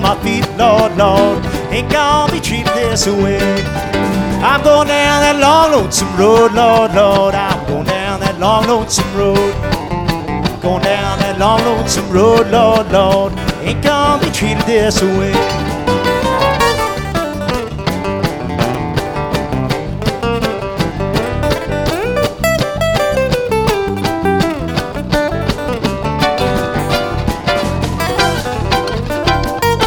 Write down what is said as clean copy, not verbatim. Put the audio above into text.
my feet, Lord, Lord. Ain't gonna be treated this way. I'm going down that long, lonesome road, Lord, Lord. I'm going down that long, lonesome road. Going down that long, lonesome road, Lord, Lord. Ain't gonna be treated this way.